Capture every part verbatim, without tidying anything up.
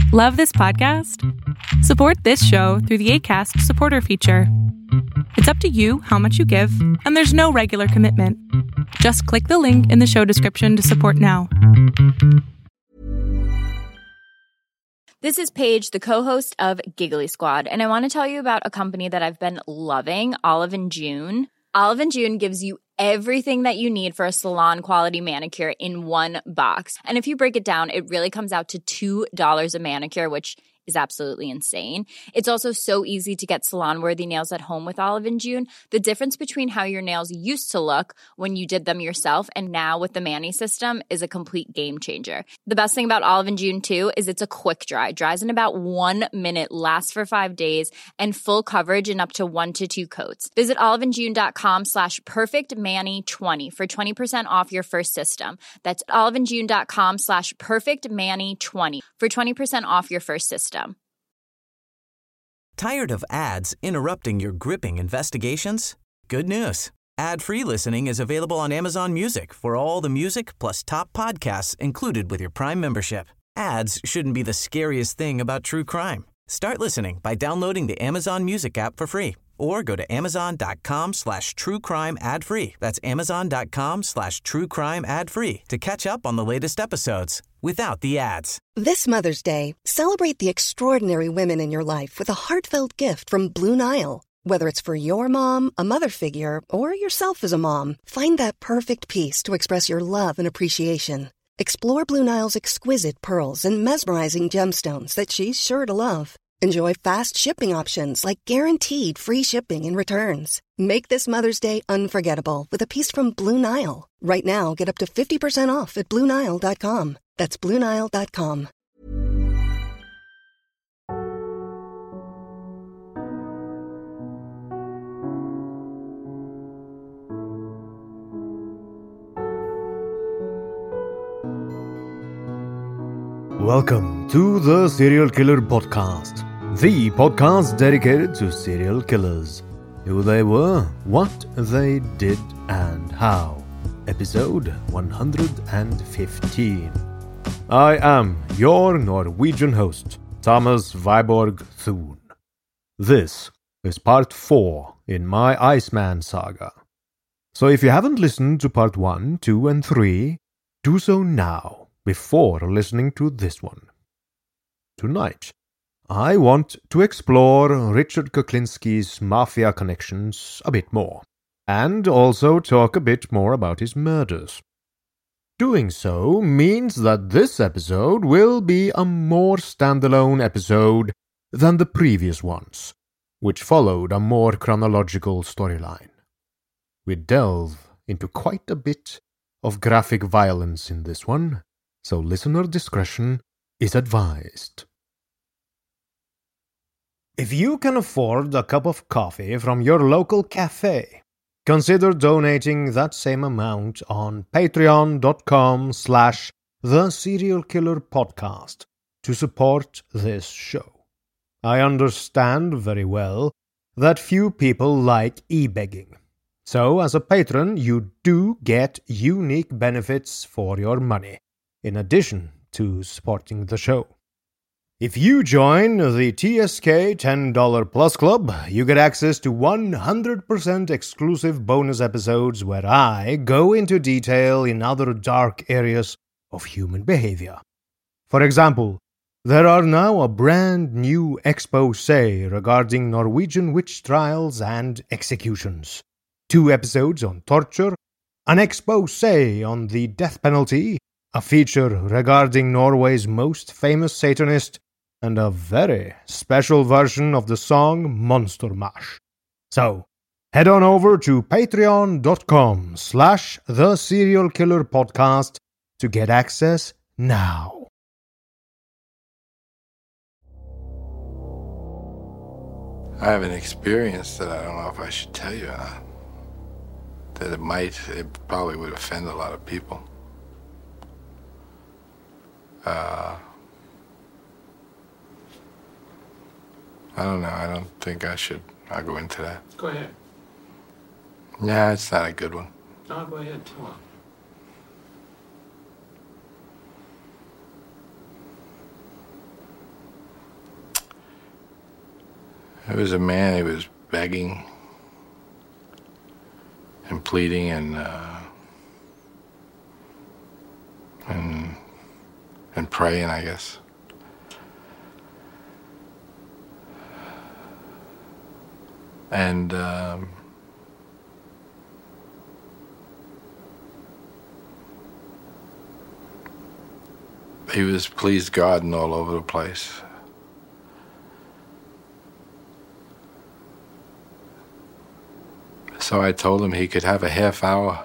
Love this podcast? Support this show through the Acast supporter feature. It's up to you how much you give, and there's no regular commitment. Just click the link in the show description to support now. This is Paige, the co-host of Giggly Squad, and I want to tell you about a company that I've been loving, Olive and June. Olive and June gives you everything that you need for a salon-quality manicure in one box. And if you break it down, it really comes out to two dollars a manicure, which is absolutely insane. It's also so easy to get salon-worthy nails at home with Olive and June. The difference between how your nails used to look when you did them yourself and now with the Mani system is a complete game changer. The best thing about Olive and June, too, is it's a quick dry. Dries in about one minute, lasts for five days, and full coverage in up to one to two coats. Visit oliveandjune.com slash perfectmani20 for twenty percent off your first system. That's oliveandjune.com slash perfectmani20 for twenty percent off your first system. Tired of ads interrupting your gripping investigations? Good news. Ad-free listening is available on Amazon Music for all the music plus top podcasts included with your Prime membership. Ads shouldn't be the scariest thing about true crime. Start listening by downloading the Amazon Music app for free or go to amazon.com slash true crime ad free. That's amazon.com slash true crime ad free to catch up on the latest episodes without the ads. This Mother's Day, celebrate the extraordinary women in your life with a heartfelt gift from Blue Nile. Whether it's for your mom, a mother figure, or yourself as a mom, find that perfect piece to express your love and appreciation. Explore Blue Nile's exquisite pearls and mesmerizing gemstones that she's sure to love. Enjoy fast shipping options like guaranteed free shipping and returns. Make this Mother's Day unforgettable with a piece from Blue Nile. Right now, get up to fifty percent off at blue nile dot com. That's blue nile dot com. Welcome to the Serial Killer Podcast, the podcast dedicated to serial killers, who they were, what they did, and how. Episode one hundred fifteen. I am your Norwegian host, Thomas Viborg Thun. This is part four in my Iceman saga. So if you haven't listened to part one, two, and three, do so now, before listening to this one. Tonight, I want to explore Richard Kuklinski's mafia connections a bit more, and also talk a bit more about his murders. Doing so means that this episode will be a more standalone episode than the previous ones, which followed a more chronological storyline. We delve into quite a bit of graphic violence in this one, so listener discretion is advised. If you can afford a cup of coffee from your local cafe, consider donating that same amount on patreon.com slash the serial killer podcast to support this show. I understand very well that few people like e-begging. So as a patron, you do get unique benefits for your money, in addition to supporting the show. If you join the T S K ten dollars Plus Club, you get access to one hundred percent exclusive bonus episodes where I go into detail in other dark areas of human behavior. For example, there are now a brand new expose regarding Norwegian witch trials and executions, two episodes on torture, an expose on the death penalty, a feature regarding Norway's most famous Satanist, and a very special version of the song Monster Mash. So, head on over to patreon.com slash the serial killer podcast to get access now. I have an experience that I don't know if I should tell you or not. That it might, it probably would offend a lot of people. Uh, I don't know. I don't think I should. I'll go into that. Go ahead. Yeah, it's not a good one. No, go ahead. Come on. It was a man, he was begging and pleading and uh, and and praying, I guess. And um, he was pleased God and all over the place. So I told him he could have a half hour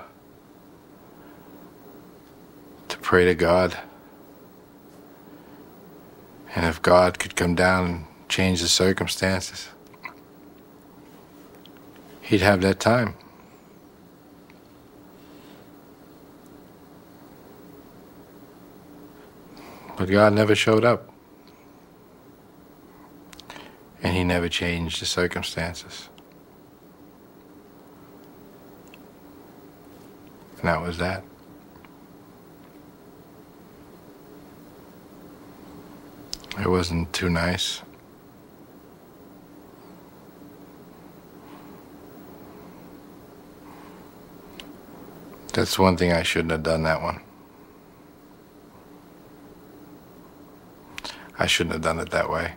to pray to God. And if God could come down and change the circumstances, he'd have that time. But God never showed up. And he never changed the circumstances. And that was that. It wasn't too nice. That's one thing I shouldn't have done, that one. I shouldn't have done it that way.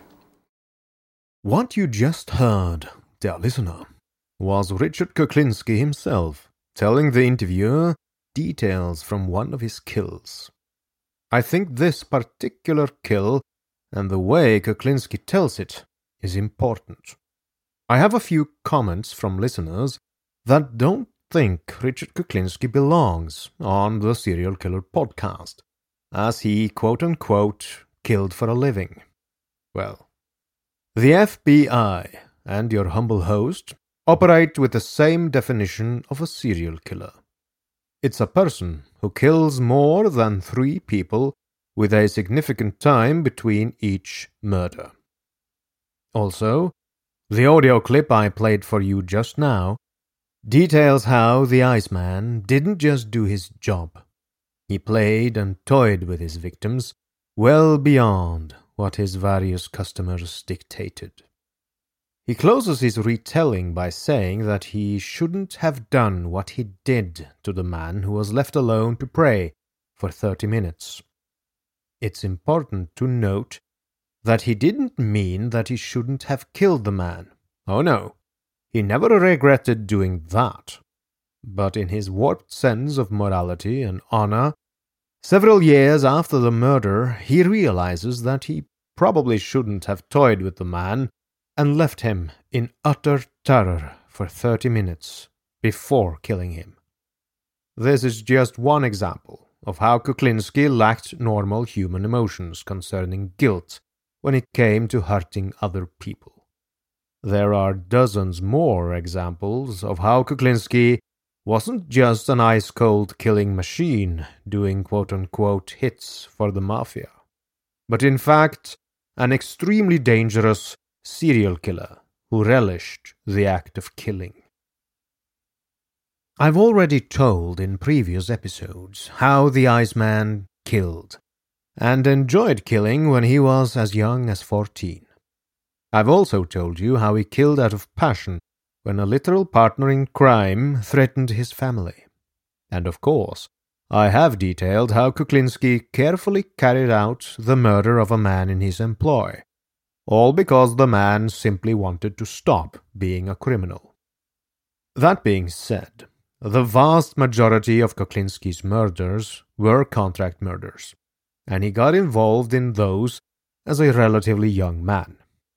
What you just heard, dear listener, was Richard Kuklinski himself telling the interviewer details from one of his kills. I think this particular kill and the way Kuklinski tells it is important. I have a few comments from listeners that don't think Richard Kuklinski belongs on the Serial Killer podcast, as he quote-unquote killed for a living. Well, the F B I and your humble host operate with the same definition of a serial killer. It's a person who kills more than three people with a significant time between each murder. Also, the audio clip I played for you just now details how the Iceman didn't just do his job. He played and toyed with his victims well beyond what his various customers dictated. He closes his retelling by saying that he shouldn't have done what he did to the man who was left alone to pray for thirty minutes. It's important to note that he didn't mean that he shouldn't have killed the man. Oh no, he never regretted doing that. But in his warped sense of morality and honor, several years after the murder, he realizes that he probably shouldn't have toyed with the man and left him in utter terror for thirty minutes before killing him. This is just one example of how Kuklinski lacked normal human emotions concerning guilt when it came to hurting other people. There are dozens more examples of how Kuklinski wasn't just an ice-cold killing machine doing quote-unquote hits for the mafia, but in fact an extremely dangerous serial killer who relished the act of killing. I've already told in previous episodes how the Iceman killed, and enjoyed killing when he was as young as fourteen. I've also told you how he killed out of passion when a literal partner in crime threatened his family. And of course, I have detailed how Kuklinski carefully carried out the murder of a man in his employ, all because the man simply wanted to stop being a criminal. That being said, the vast majority of Kuklinski's murders were contract murders, and he got involved in those as a relatively young man.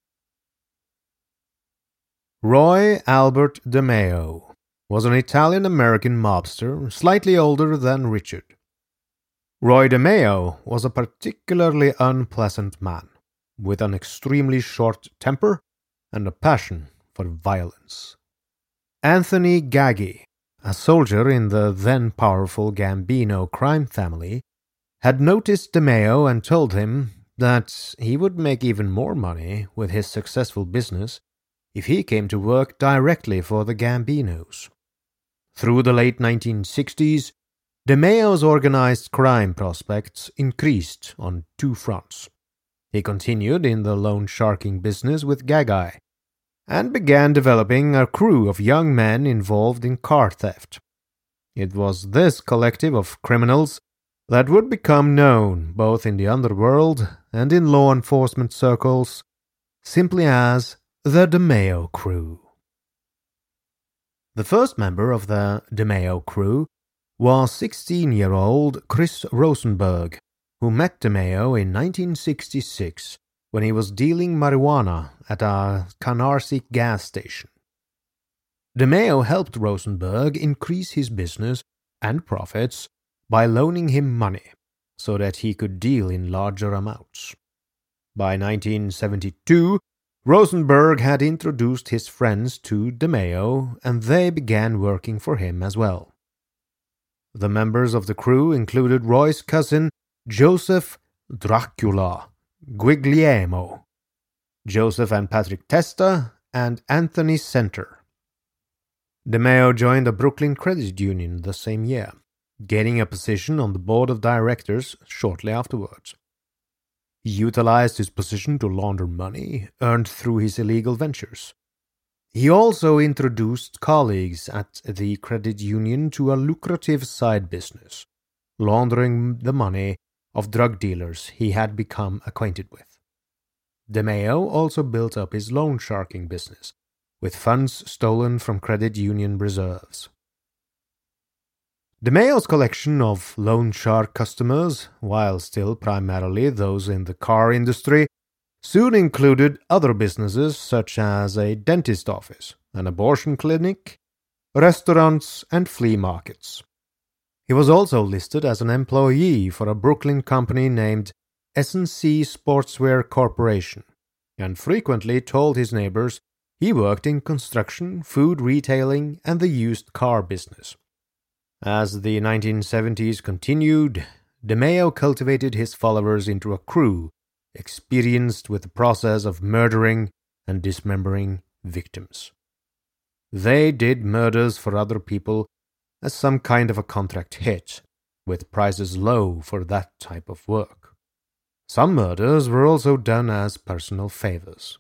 Roy Albert DeMeo was an Italian-American mobster slightly older than Richard. Roy DeMeo was a particularly unpleasant man, with an extremely short temper and a passion for violence. Anthony Gaggi, a soldier in the then-powerful Gambino crime family, had noticed DeMeo and told him that he would make even more money with his successful business if he came to work directly for the Gambinos. Through the late nineteen sixties, DeMeo's organized crime prospects increased on two fronts. He continued in the loan sharking business with Gaggi, and began developing a crew of young men involved in car theft. It was this collective of criminals that would become known both in the underworld and in law enforcement circles simply as the DeMeo Crew. The first member of the DeMeo Crew was sixteen-year-old Chris Rosenberg, who met DeMeo in nineteen sixty-six when he was dealing marijuana at a Canarsie gas station. DeMeo helped Rosenberg increase his business and profits by loaning him money so that he could deal in larger amounts. By nineteen seventy-two, Rosenberg had introduced his friends to DeMeo, and they began working for him as well. The members of the crew included Roy's cousin Joseph Dracula Guglielmo, Joseph and Patrick Testa, and Anthony Center. DeMeo joined the Brooklyn Credit Union the same year, gaining a position on the board of directors shortly afterwards. He utilized his position to launder money earned through his illegal ventures. He also introduced colleagues at the credit union to a lucrative side business, laundering the money of drug dealers he had become acquainted with. DeMeo also built up his loan sharking business, with funds stolen from credit union reserves. DeMeo's collection of loan shark customers, while still primarily those in the car industry, soon included other businesses such as a dentist office, an abortion clinic, restaurants, and flea markets. He was also listed as an employee for a Brooklyn company named S and C Sportswear Corporation, and frequently told his neighbors he worked in construction, food retailing, and the used car business. As the nineteen seventies continued, DeMeo cultivated his followers into a crew experienced with the process of murdering and dismembering victims. They did murders for other people as some kind of a contract hit, with prices low for that type of work. Some murders were also done as personal favors.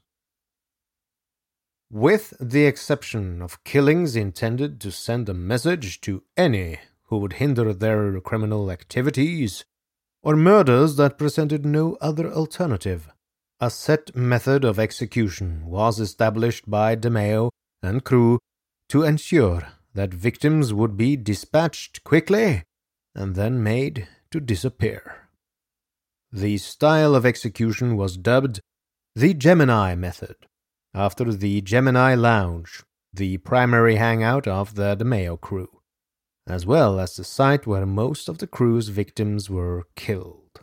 With the exception of killings intended to send a message to any who would hinder their criminal activities, or murders that presented no other alternative, a set method of execution was established by DeMeo and crew to ensure that victims would be dispatched quickly and then made to disappear. The style of execution was dubbed the Gemini method, after the Gemini Lounge, the primary hangout of the DeMeo crew, as well as the site where most of the crew's victims were killed.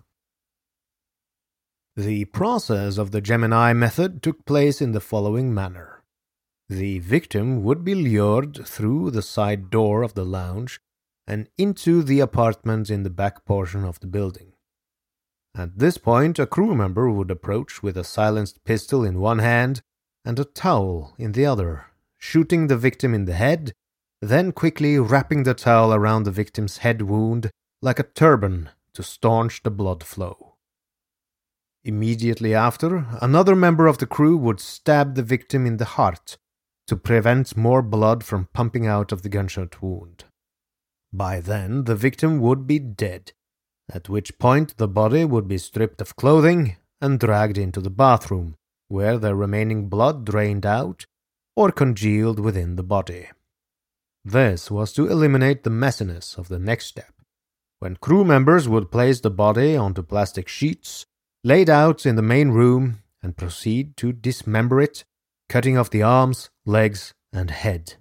The process of the Gemini method took place in the following manner. The victim would be lured through the side door of the lounge and into the apartment in the back portion of the building. At this point, a crew member would approach with a silenced pistol in one hand and a towel in the other, shooting the victim in the head, then quickly wrapping the towel around the victim's head wound like a turban to staunch the blood flow. Immediately after, another member of the crew would stab the victim in the heart to prevent more blood from pumping out of the gunshot wound. By then, the victim would be dead, at which point the body would be stripped of clothing and dragged into the bathroom, where the remaining blood drained out or congealed within the body. This was to eliminate the messiness of the next step, when crew members would place the body onto plastic sheets laid out in the main room and proceed to dismember it, cutting off the arms, legs, and head.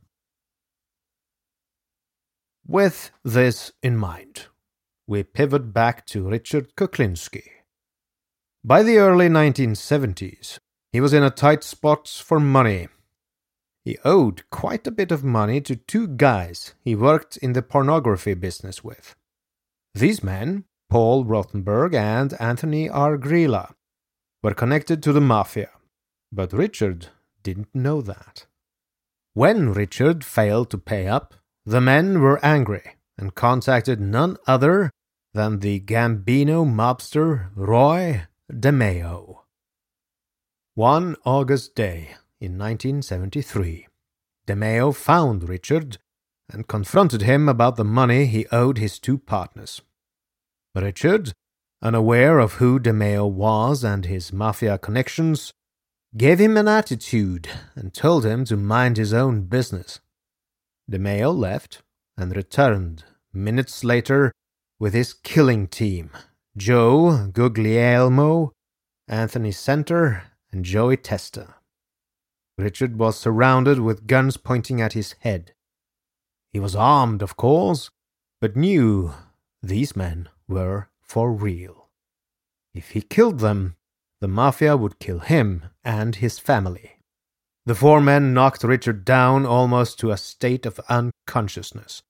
With this in mind, we pivot back to Richard Kuklinski. By the early nineteen seventies, he was in a tight spot for money. He owed quite a bit of money to two guys he worked in the pornography business with. These men, Paul Rothenberg and Anthony Argrila, were connected to the mafia, but Richard didn't know that. When Richard failed to pay up, the men were angry and contacted none other than the Gambino mobster Roy DeMeo. One August day in nineteen seventy-three. DeMeo found Richard and confronted him about the money he owed his two partners. Richard, unaware of who DeMeo was and his mafia connections, gave him an attitude and told him to mind his own business. DeMeo left and returned minutes later with his killing team, Joe Guglielmo, Anthony Center, and Joey Testa. Richard was surrounded with guns pointing at his head. He was armed, of course, but knew these men were for real. If he killed them, the mafia would kill him and his family. The four men knocked Richard down almost to a state of unconsciousness.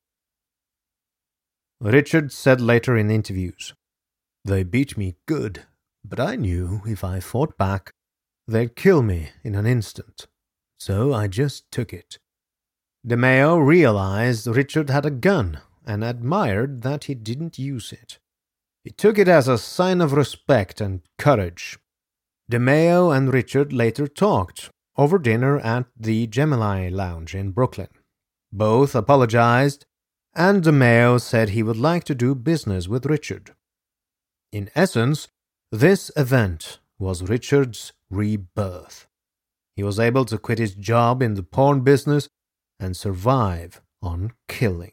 Richard said later in interviews, "They beat me good, but I knew if I fought back, they'd kill me in an instant. So I just took it." DeMeo realized Richard had a gun and admired that he didn't use it. He took it as a sign of respect and courage. DeMeo and Richard later talked over dinner at the Gemini Lounge in Brooklyn. Both apologized, and DeMeo said he would like to do business with Richard. In essence, this event was Richard's rebirth. He was able to quit his job in the porn business and survive on killing.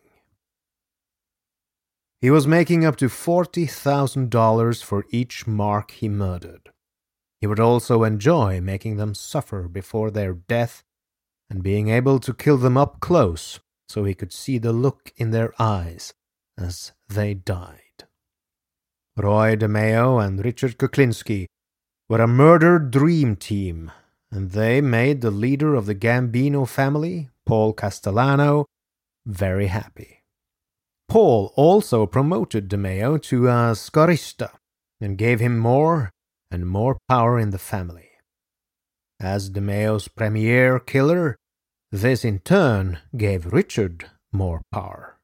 He was making up to forty thousand dollars for each mark he murdered. He would also enjoy making them suffer before their death and being able to kill them up close so he could see the look in their eyes as they died. Roy DeMeo and Richard Kuklinski were a murder dream team, and they made the leader of the Gambino family, Paul Castellano, very happy. Paul also promoted DeMeo to a scorista and gave him more and more power in the family. As DeMeo's premier killer, this in turn gave Richard more power.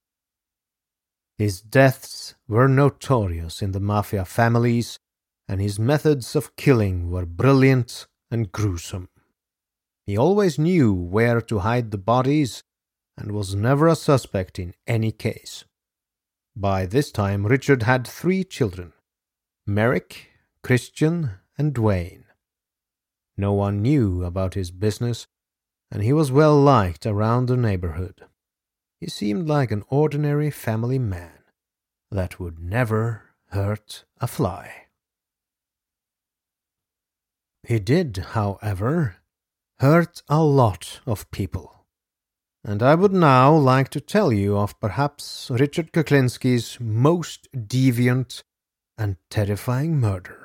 His deaths were notorious in the mafia families, and his methods of killing were brilliant and gruesome. He always knew where to hide the bodies and was never a suspect in any case. By this time, Richard had three children, Merrick, Christian, and Dwayne. No one knew about his business, and he was well liked around the neighborhood. He seemed like an ordinary family man that would never hurt a fly. He did, however, hurt a lot of people. And I would now like to tell you of perhaps Richard Kuklinski's most deviant and terrifying murder.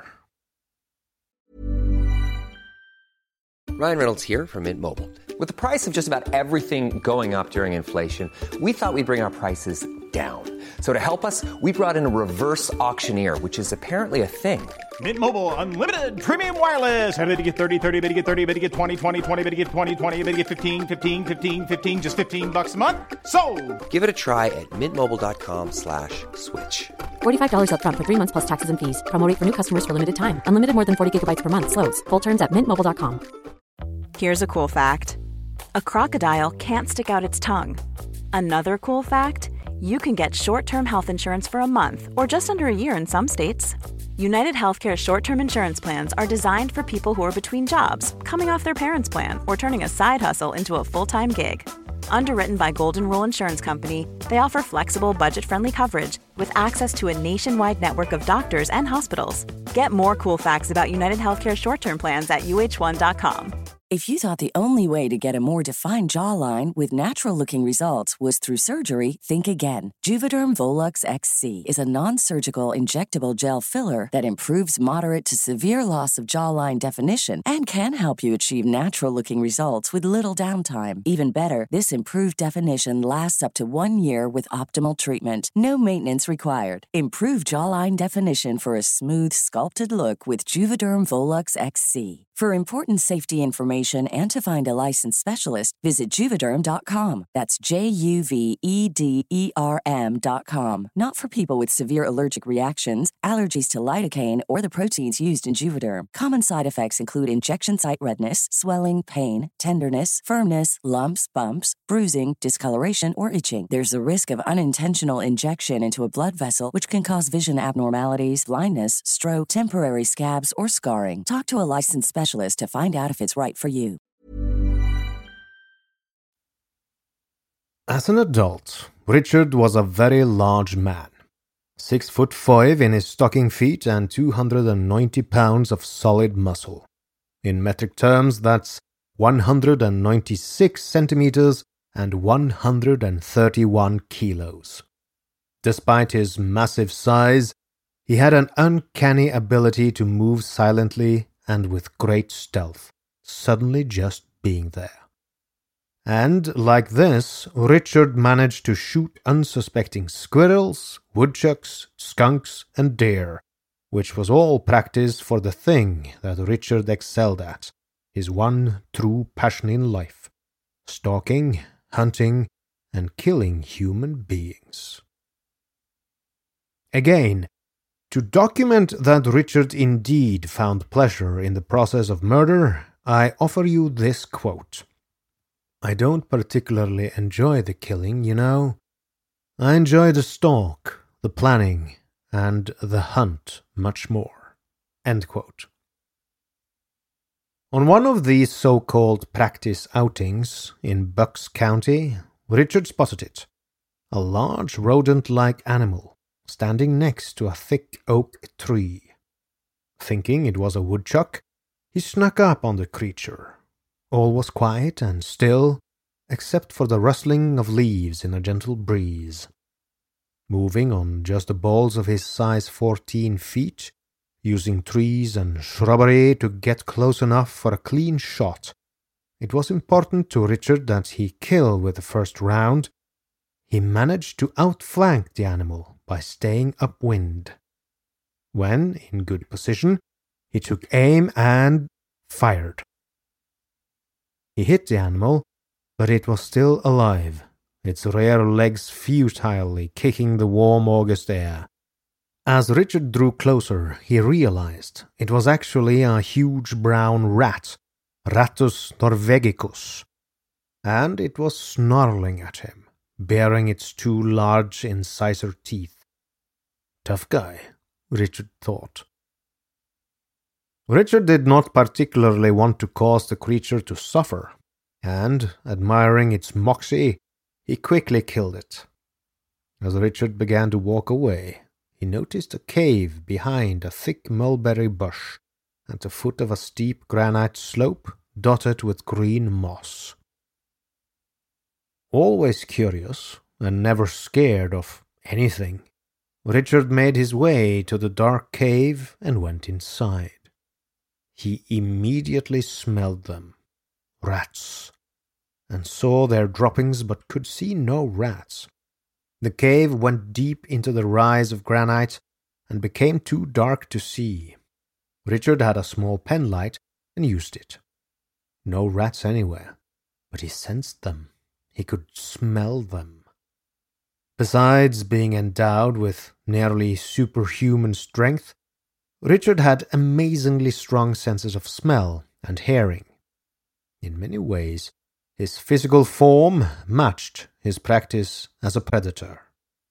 Ryan Reynolds here from Mint Mobile. With the price of just about everything going up during inflation, we thought we'd bring our prices down. So to help us, we brought in a reverse auctioneer, which is apparently a thing. Mint Mobile Unlimited Premium Wireless. How to get thirty, thirty, how to get thirty, how to get twenty, twenty, twenty, how to get twenty, twenty, how to get fifteen, fifteen, fifteen, fifteen, just fifteen bucks a month? Sold! Give it a try at mintmobile.com slash switch. forty-five dollars up front for three months plus taxes and fees. Promo rate for new customers for limited time. Unlimited more than forty gigabytes per month. Slows full terms at mint mobile dot com. Here's a cool fact. A crocodile can't stick out its tongue. Another cool fact, you can get short-term health insurance for a month or just under a year in some states. United Healthcare short-term insurance plans are designed for people who are between jobs, coming off their parents' plan, or turning a side hustle into a full-time gig. Underwritten by Golden Rule Insurance Company, they offer flexible, budget-friendly coverage with access to a nationwide network of doctors and hospitals. Get more cool facts about United Healthcare short-term plans at U H one dot com. If you thought the only way to get a more defined jawline with natural-looking results was through surgery, think again. Juvederm Volux X C is a non-surgical injectable gel filler that improves moderate to severe loss of jawline definition and can help you achieve natural-looking results with little downtime. Even better, this improved definition lasts up to one year with optimal treatment. No maintenance required. Improve jawline definition for a smooth, sculpted look with Juvederm Volux X C. For important safety information and to find a licensed specialist, visit Juvederm dot com. That's J U V E D E R M dot com. Not for people with severe allergic reactions, allergies to lidocaine, or the proteins used in Juvederm. Common side effects include injection site redness, swelling, pain, tenderness, firmness, lumps, bumps, bruising, discoloration, or itching. There's a risk of unintentional injection into a blood vessel, which can cause vision abnormalities, blindness, stroke, temporary scabs, or scarring. Talk to a licensed specialist to find out if it's right for you. As an adult, Richard was a very large man. Six foot five in his stocking feet and two hundred ninety pounds of solid muscle. In metric terms, that's one hundred ninety-six centimeters and one hundred thirty-one kilos. Despite his massive size, he had an uncanny ability to move silently and with great stealth, suddenly just being there. And, like this, Richard managed to shoot unsuspecting squirrels, woodchucks, skunks, and deer, which was all practice for the thing that Richard excelled at, his one true passion in life: stalking, hunting, and killing human beings. Again, to document that Richard indeed found pleasure in the process of murder, I offer you this quote. "I don't particularly enjoy the killing, you know. I enjoy the stalk, the planning, and the hunt much more." End quote. On one of these so-called practice outings in Bucks County, Richard spotted it, a large rodent-like animal, standing next to a thick oak tree. Thinking it was a woodchuck, he snuck up on the creature. All was quiet and still, except for the rustling of leaves in a gentle breeze. Moving on just the balls of his size fourteen feet, using trees and shrubbery to get close enough for a clean shot, it was important to Richard that he kill with the first round. He managed to outflank the animal by staying upwind. When in good position, he took aim and fired. He hit the animal, but it was still alive, its rear legs futilely kicking the warm August air. As Richard drew closer, he realized it was actually a huge brown rat, Rattus norvegicus, and it was snarling at him, baring its two large incisor teeth. Tough guy, Richard thought. Richard did not particularly want to cause the creature to suffer, and, admiring its moxie, he quickly killed it. As Richard began to walk away, he noticed a cave behind a thick mulberry bush at the foot of a steep granite slope dotted with green moss. Always curious and never scared of anything, Richard made his way to the dark cave and went inside. He immediately smelled them, rats, and saw their droppings but could see no rats. The cave went deep into the rise of granite and became too dark to see. Richard had a small penlight and used it. No rats anywhere, but he sensed them. He could smell them. Besides being endowed with nearly superhuman strength, Richard had amazingly strong senses of smell and hearing. In many ways, his physical form matched his practice as a predator.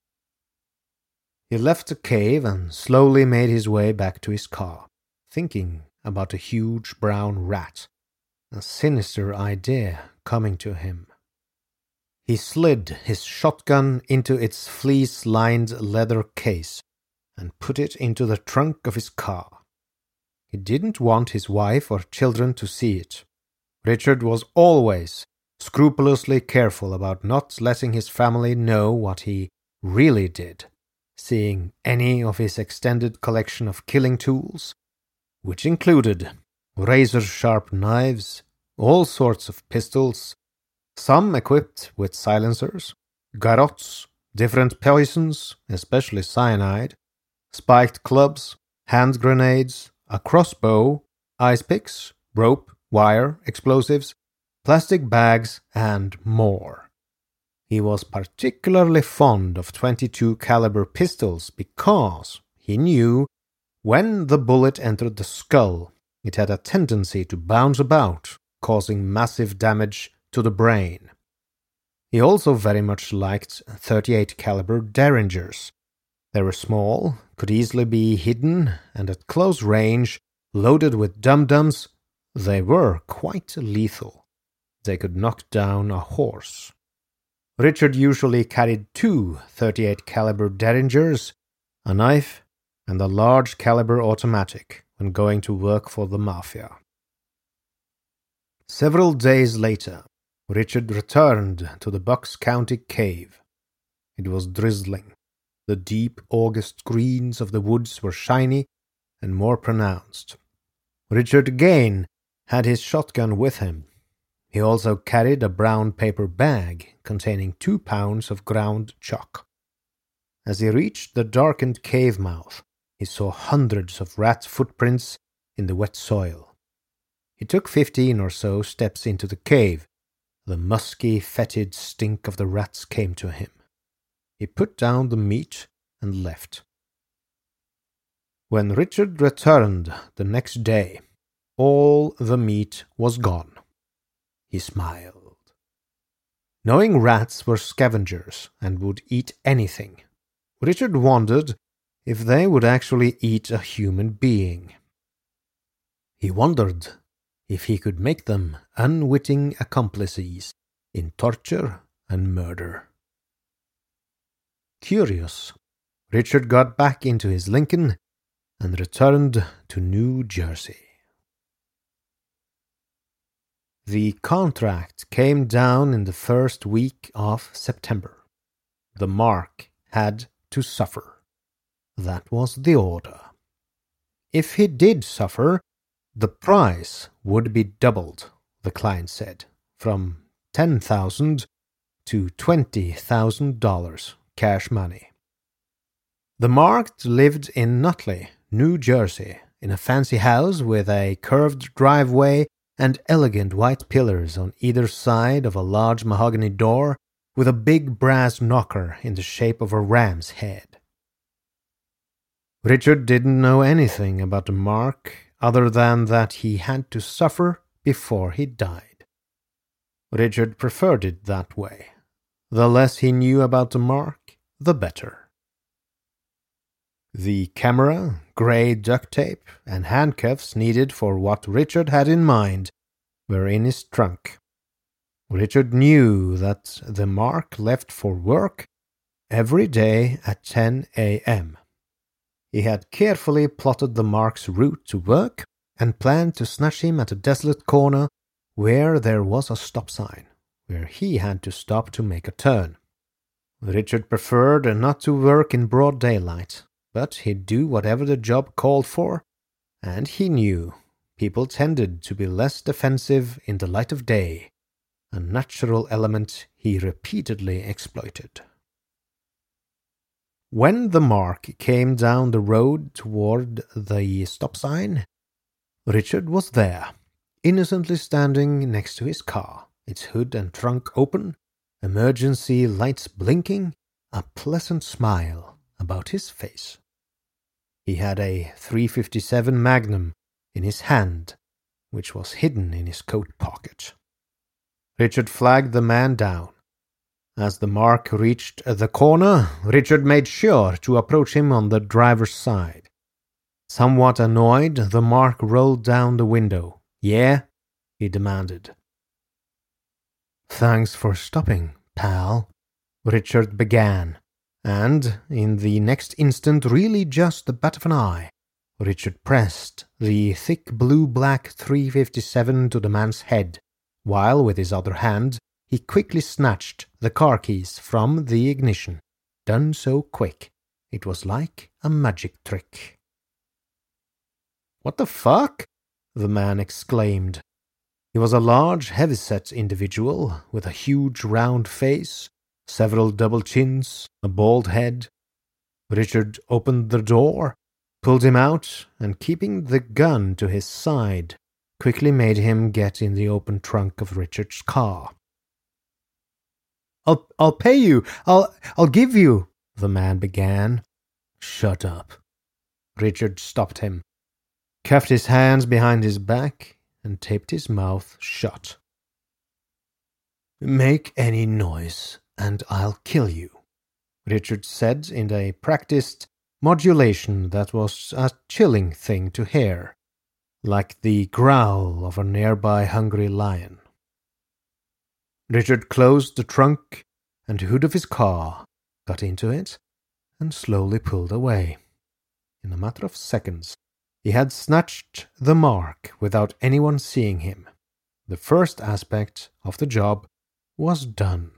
He left the cave and slowly made his way back to his car, thinking about a huge brown rat, a sinister idea coming to him. He slid his shotgun into its fleece-lined leather case and put it into the trunk of his car. He didn't want his wife or children to see it. Richard was always scrupulously careful about not letting his family know what he really did, seeing any of his extended collection of killing tools, which included razor-sharp knives, all sorts of pistols, some equipped with silencers, garrots, different poisons, especially cyanide, spiked clubs, hand grenades, a crossbow, ice picks, rope, wire, explosives, plastic bags, and more. He was particularly fond of twenty-two caliber pistols because he knew when the bullet entered the skull, it had a tendency to bounce about, causing massive damage to the brain. He also very much liked thirty-eight caliber Derringers. They were small, could easily be hidden, and at close range, loaded with dum-dums, they were quite lethal. They could knock down a horse. Richard usually carried two thirty-eight caliber Derringers, a knife, and a large caliber automatic when going to work for the Mafia. Several days later, Richard returned to the Bucks County cave. It was drizzling. The deep August greens of the woods were shiny and more pronounced. Richard again had his shotgun with him. He also carried a brown paper bag containing two pounds of ground chalk. As he reached the darkened cave mouth, he saw hundreds of rat footprints in the wet soil. He took fifteen or so steps into the cave. The musky, fetid stink of the rats came to him. He put down the meat and left. When Richard returned the next day, all the meat was gone. He smiled. Knowing rats were scavengers and would eat anything, Richard wondered if they would actually eat a human being. He wondered if he could make them unwitting accomplices in torture and murder. Curious, Richard got back into his Lincoln and returned to New Jersey. The contract came down in the first week of September. The mark had to suffer. That was the order. If he did suffer, the price would be doubled, the client said, from ten thousand dollars to twenty thousand dollars cash money. The Marked lived in Nutley, New Jersey, in a fancy house with a curved driveway and elegant white pillars on either side of a large mahogany door with a big brass knocker in the shape of a ram's head. Richard didn't know anything about the Mark other than that he had to suffer before he died. Richard preferred it that way. The less he knew about the Mark, the better. The camera, grey duct tape, and handcuffs needed for what Richard had in mind were in his trunk. Richard knew that the Mark left for work every day at ten a.m. He had carefully plotted the Mark's route to work and planned to snatch him at a desolate corner where there was a stop sign, where he had to stop to make a turn. Richard preferred not to work in broad daylight, but he'd do whatever the job called for, and he knew people tended to be less defensive in the light of day, a natural element he repeatedly exploited. When the Mark came down the road toward the stop sign, Richard was there, innocently standing next to his car, its hood and trunk open, emergency lights blinking, a pleasant smile about his face. He had a three fifty-seven Magnum in his hand, which was hidden in his coat pocket. Richard flagged the man down. As the Mark reached the corner, Richard made sure to approach him on the driver's side. Somewhat annoyed, the Mark rolled down the window. "Yeah?" he demanded. "Thanks for stopping, pal," Richard began, and in the next instant, really just the bat of an eye, Richard pressed the thick blue-black three fifty-seven to the man's head, while with his other hand he quickly snatched the car keys from the ignition, done so quick it was like a magic trick. "What the fuck?" the man exclaimed. He was a large, heavy-set individual with a huge round face, several double chins, a bald head. Richard opened the door, pulled him out, and keeping the gun to his side, quickly made him get in the open trunk of Richard's car. I'll, I'll pay you. I'll, I'll give you, the man began. Shut up. Richard stopped him, cuffed his hands behind his back, and taped his mouth shut. Make any noise, and I'll kill you, Richard said in a practiced modulation that was a chilling thing to hear, like the growl of a nearby hungry lion. Richard closed the trunk and hood of his car, got into it, and slowly pulled away. In a matter of seconds, he had snatched the mark without anyone seeing him. The first aspect of the job was done.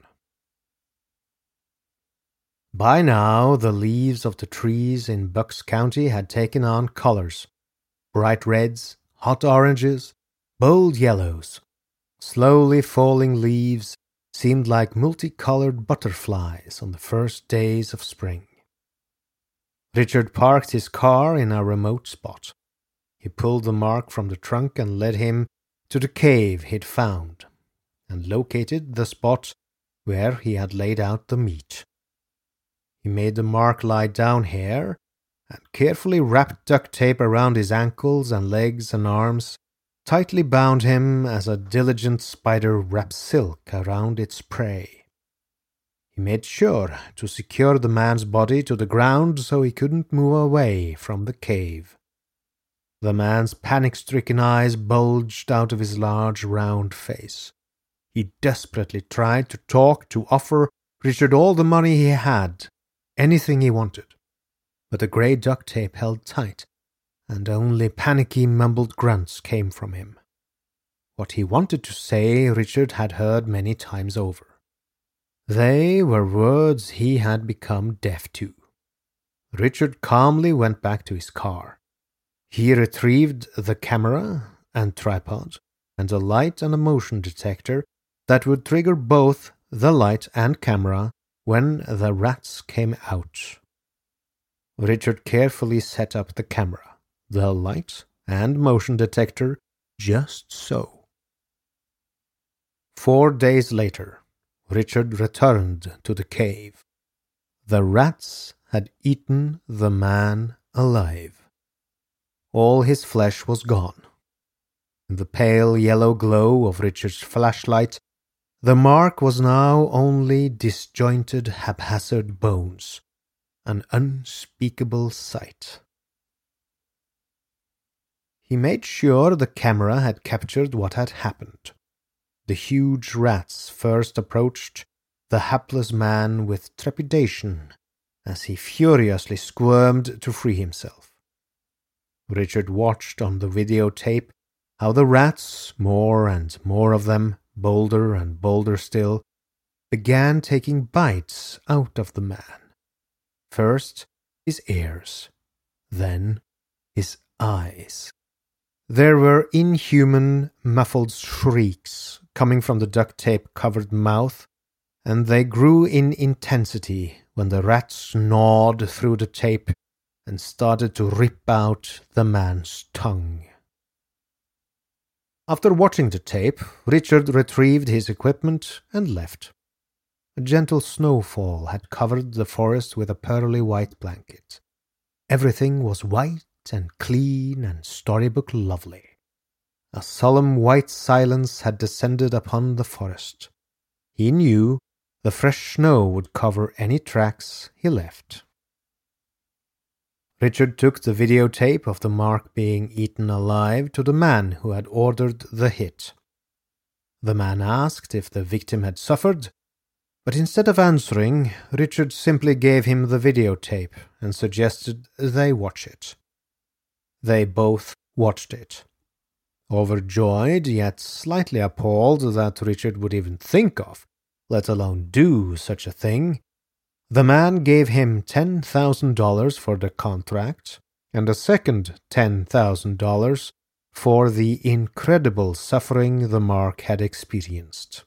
By now, the leaves of the trees in Bucks County had taken on colors. Bright reds, hot oranges, bold yellows. Slowly falling leaves seemed like multicolored butterflies on the first days of spring. Richard parked his car in a remote spot. He pulled the mark from the trunk and led him to the cave he'd found, and located the spot where he had laid out the meat. He made the mark lie down here, and carefully wrapped duct tape around his ankles and legs and arms, tightly bound him as a diligent spider wraps silk around its prey. He made sure to secure the man's body to the ground so he couldn't move away from the cave. The man's panic-stricken eyes bulged out of his large, round face. He desperately tried to talk, to offer Richard all the money he had, anything he wanted. But the grey duct tape held tight, and only panicky mumbled grunts came from him. What he wanted to say, Richard had heard many times over. They were words he had become deaf to. Richard calmly went back to his car. He retrieved the camera and tripod, and a light and a motion detector that would trigger both the light and camera when the rats came out. Richard carefully set up the camera, the light, and motion detector just so. Four days later, Richard returned to the cave. The rats had eaten the man alive. All his flesh was gone. In the pale yellow glow of Richard's flashlight, the mark was now only disjointed, haphazard bones, an unspeakable sight. He made sure the camera had captured what had happened. The huge rats first approached the hapless man with trepidation as he furiously squirmed to free himself. Richard watched on the videotape how the rats, more and more of them, bolder and bolder still, began taking bites out of the man. First his ears, then his eyes. There were inhuman, muffled shrieks coming from the duct tape-covered mouth, and they grew in intensity when the rats gnawed through the tape and started to rip out the man's tongue. After watching the tape, Richard retrieved his equipment and left. A gentle snowfall had covered the forest with a pearly white blanket. Everything was white and clean and storybook lovely. A solemn white silence had descended upon the forest. He knew the fresh snow would cover any tracks he left. Richard took the videotape of the mark being eaten alive to the man who had ordered the hit. The man asked if the victim had suffered, but instead of answering, Richard simply gave him the videotape and suggested they watch it. They both watched it. Overjoyed, yet slightly appalled that Richard would even think of, let alone do such a thing, the man gave him ten thousand dollars for the contract and a second ten thousand dollars for the incredible suffering the mark had experienced.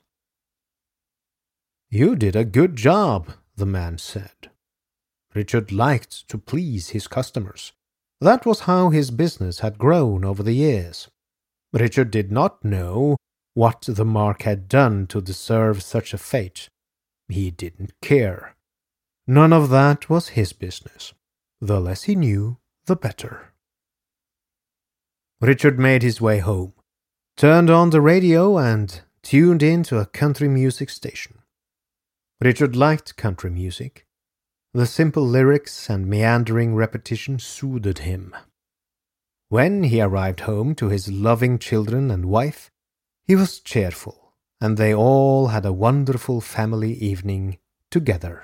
"You did a good job," the man said. Richard liked to please his customers. That was how his business had grown over the years. Richard did not know what the mark had done to deserve such a fate. He didn't care. None of that was his business. The less he knew, the better. Richard made his way home, turned on the radio, and tuned in to a country music station. Richard liked country music. The simple lyrics and meandering repetition soothed him. When he arrived home to his loving children and wife, he was cheerful, and they all had a wonderful family evening together.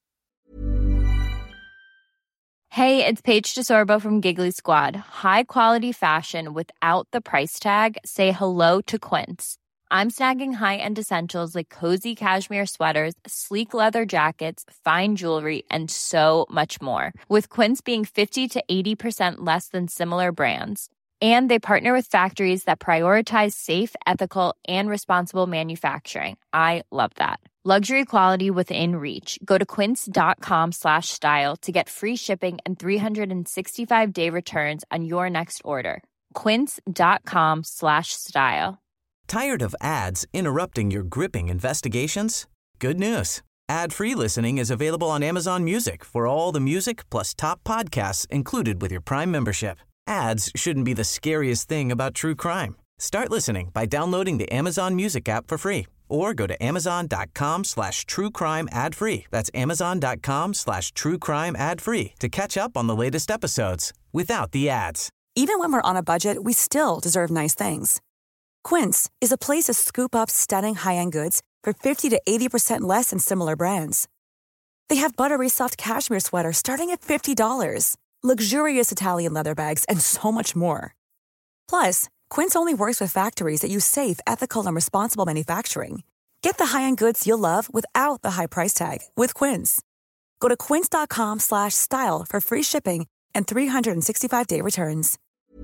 Hey, it's Paige DeSorbo from Giggly Squad. High quality fashion without the price tag. Say hello to Quince. I'm snagging high-end essentials like cozy cashmere sweaters, sleek leather jackets, fine jewelry, and so much more. With Quince being fifty to eighty percent less than similar brands. And they partner with factories that prioritize safe, ethical, and responsible manufacturing. I love that. Luxury quality within reach. Go to quince.com slash style to get free shipping and three sixty-five day returns on your next order. Quince.com slash style. Tired of ads interrupting your gripping investigations? Good news. Ad-free listening is available on Amazon Music for all the music plus top podcasts included with your Prime membership. Ads shouldn't be the scariest thing about true crime. Start listening by downloading the Amazon Music app for free or go to amazon.com slash true crime ad free. That's amazon.com slash true crime ad free to catch up on the latest episodes without the ads. Even when we're on a budget, we still deserve nice things. Quince is a place to scoop up stunning high-end goods for fifty to eighty percent less than similar brands. They have buttery soft cashmere sweaters starting at fifty dollars, luxurious Italian leather bags, and so much more. Plus, Quince only works with factories that use safe, ethical, and responsible manufacturing. Get the high-end goods you'll love without the high price tag with Quince. Go to quince.com slash style for free shipping and three sixty-five day returns.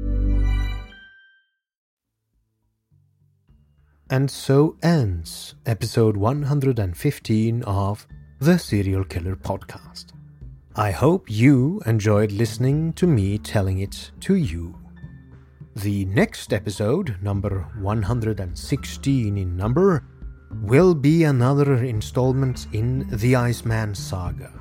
And so ends episode one hundred fifteen of the Serial Killer Podcast. I hope you enjoyed listening to me telling it to you. The next episode, number one hundred sixteen in number, will be another installment in the Iceman saga.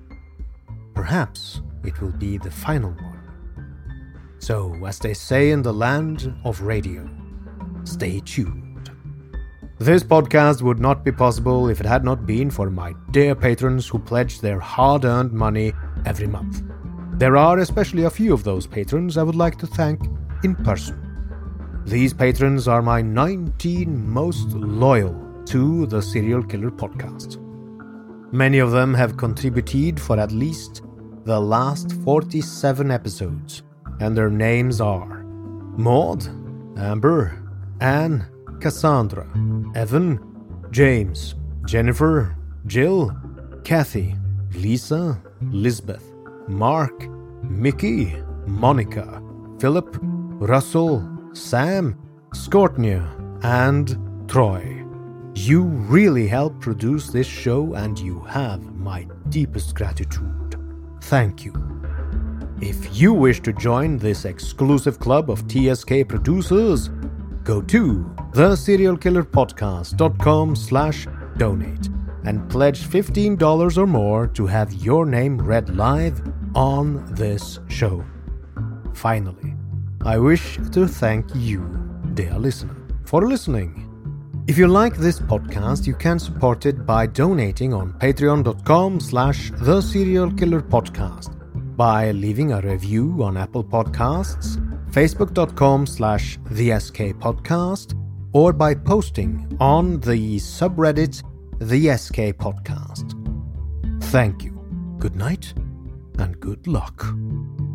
Perhaps it will be the final one. So, as they say in the land of radio, stay tuned. This podcast would not be possible if it had not been for my dear patrons who pledge their hard-earned money every month. There are especially a few of those patrons I would like to thank in person. These patrons are my nineteen most loyal to the Serial Killer Podcast. Many of them have contributed for at least the last forty-seven episodes, and their names are Maud, Amber, Anne, Cassandra, Evan, James, Jennifer, Jill, Kathy, Lisa, Lisbeth, Mark, Mickey, Monica, Philip, Russell, Sam, Scortnia, and Troy. You really help produce this show, and you have my deepest gratitude. Thank you. If you wish to join this exclusive club of T S K producers, go to the serial killer podcast dot com slash donate and pledge fifteen dollars or more to have your name read live on this show. Finally, I wish to thank you, dear listener, for listening. If you like this podcast, you can support it by donating on patreon.com slash the serial killer podcast, by leaving a review on Apple Podcasts, facebook.com slash the SK podcast, or by posting on the subreddit the S K podcast. Thank you. Good night and good luck.